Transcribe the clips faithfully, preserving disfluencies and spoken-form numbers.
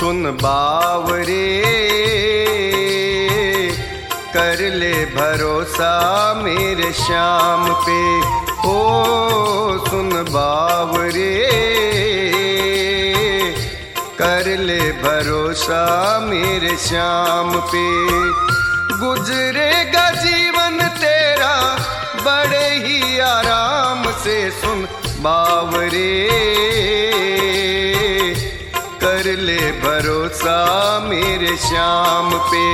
सुन बावरे कर ले भरोसा मेरे श्याम पे। ओ सुन बावरे कर ले भरोसा मेरे श्याम पे। गुजरेगा जीवन तेरा बड़े ही आराम से। सुन बावरे कर ले भरोसा मेरे श्याम पे।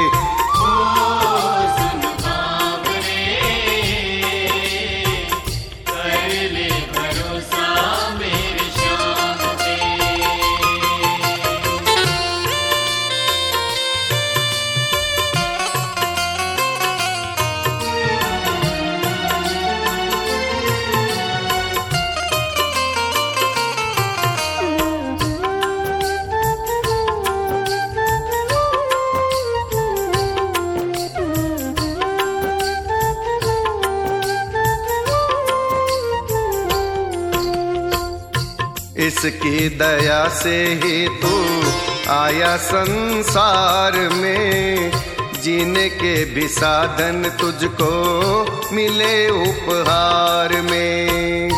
इसकी दया से ही तू आया संसार में। जीने के भी साधन तुझको मिले उपहार में।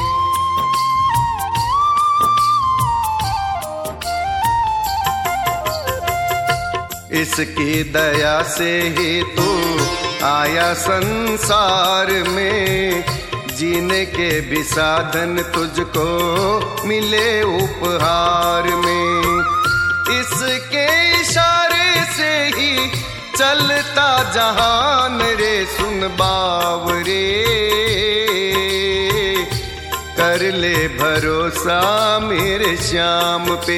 इसकी दया से ही तू आया संसार में। जीने के भी साधन तुझको मिले उपहार में। इसके इशारे से ही चलता जहान रे। सुन बावरे कर ले भरोसा मेरे श्याम पे।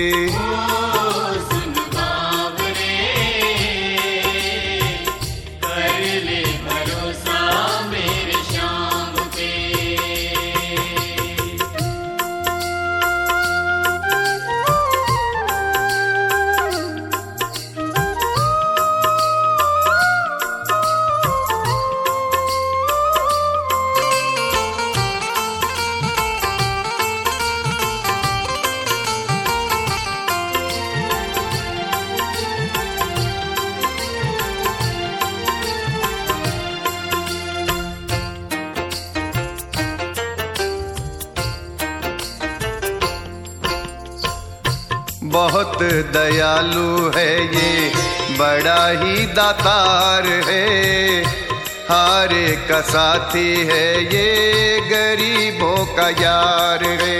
बहुत दयालु है ये बड़ा ही दातार है। हारे का साथी है ये गरीबों का यार है।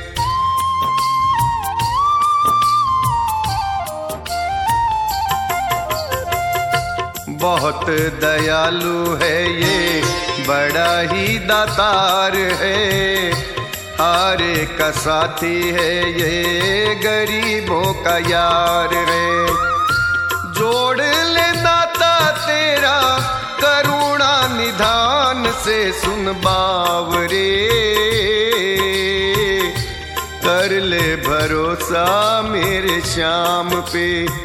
बहुत दयालु है ये बड़ा ही दातार है। हारे का साथी है ये गरीबों का यार है। जोड़ ले दाता तेरा करुणा निधान से। सुन बावरे कर ले भरोसा मेरे श्याम पे।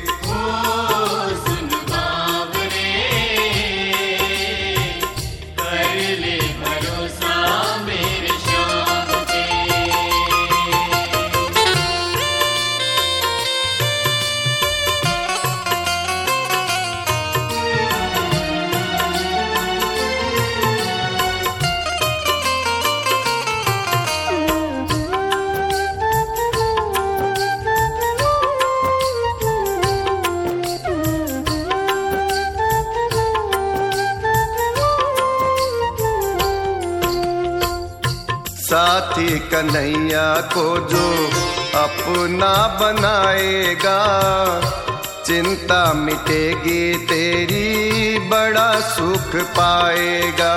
साथी कन्हैया को जो अपना बनाएगा। चिंता मिटेगी तेरी बड़ा सुख पाएगा।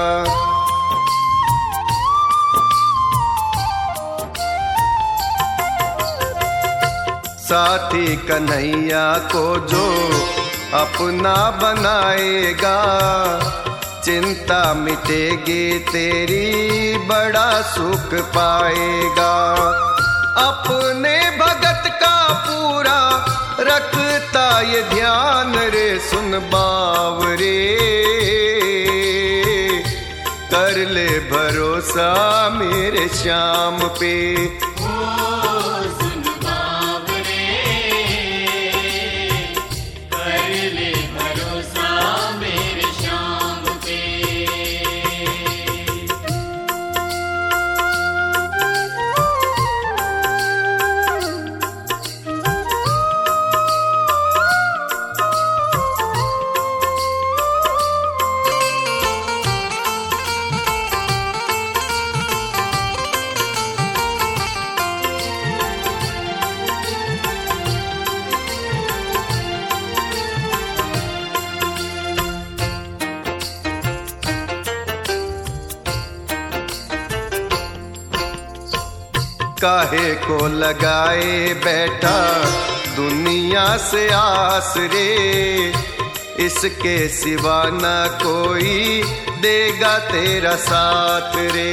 साथी कन्हैया को जो अपना बनाएगा। चिंता मिटेगी तेरी बड़ा सुख पाएगा। अपने भगत का पूरा रखता ये ध्यान रे। सुन बावरे कर ले भरोसा मेरे श्याम पे। ओ सुन बावरे काहे को लगाए बैठा दुनिया से आस रे, इसके सिवा न कोई देगा तेरा साथ रे।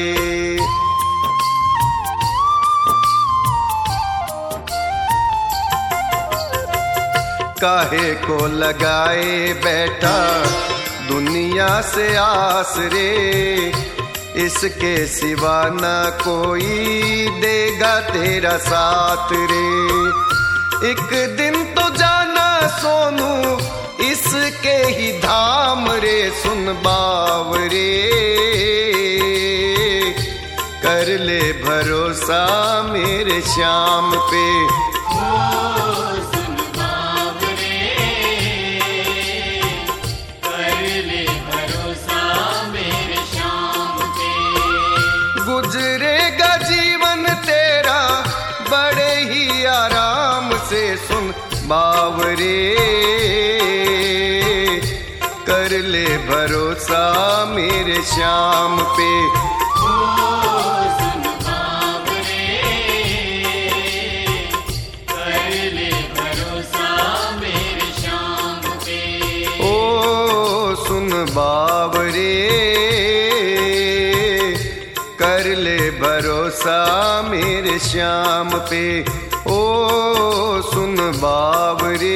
काहे को लगाए बैठा दुनिया से आस रे, इसके सिवा न कोई देगा तेरा साथ रे। एक दिन तो जाना सोनू इसके ही धाम रे, सुन बावरे कर ले भरोसा मेरे श्याम पे। गुजरेगा जीवन तेरा बड़े ही आराम से, सुन बावरे कर ले भरोसा मेरे श्याम पे। ओ सुन बावरे कर ले भरोसा मेरे श्याम पे। ओ सुन बावरे कर ले भरोसा मेरे श्याम पे। ओ सुन बावरे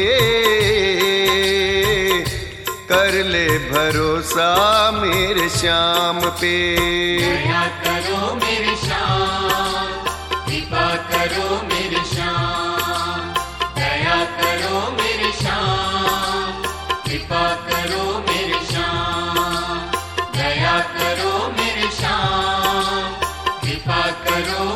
कर ले भरोसा मेरे श्याम पे। दया करो मेरे श्याम, कृपा करो मेरे श्याम। दया करो मेरे श्याम, कृपा करो मेरे श्याम। दया करो मेरे श्याम, कृपा करो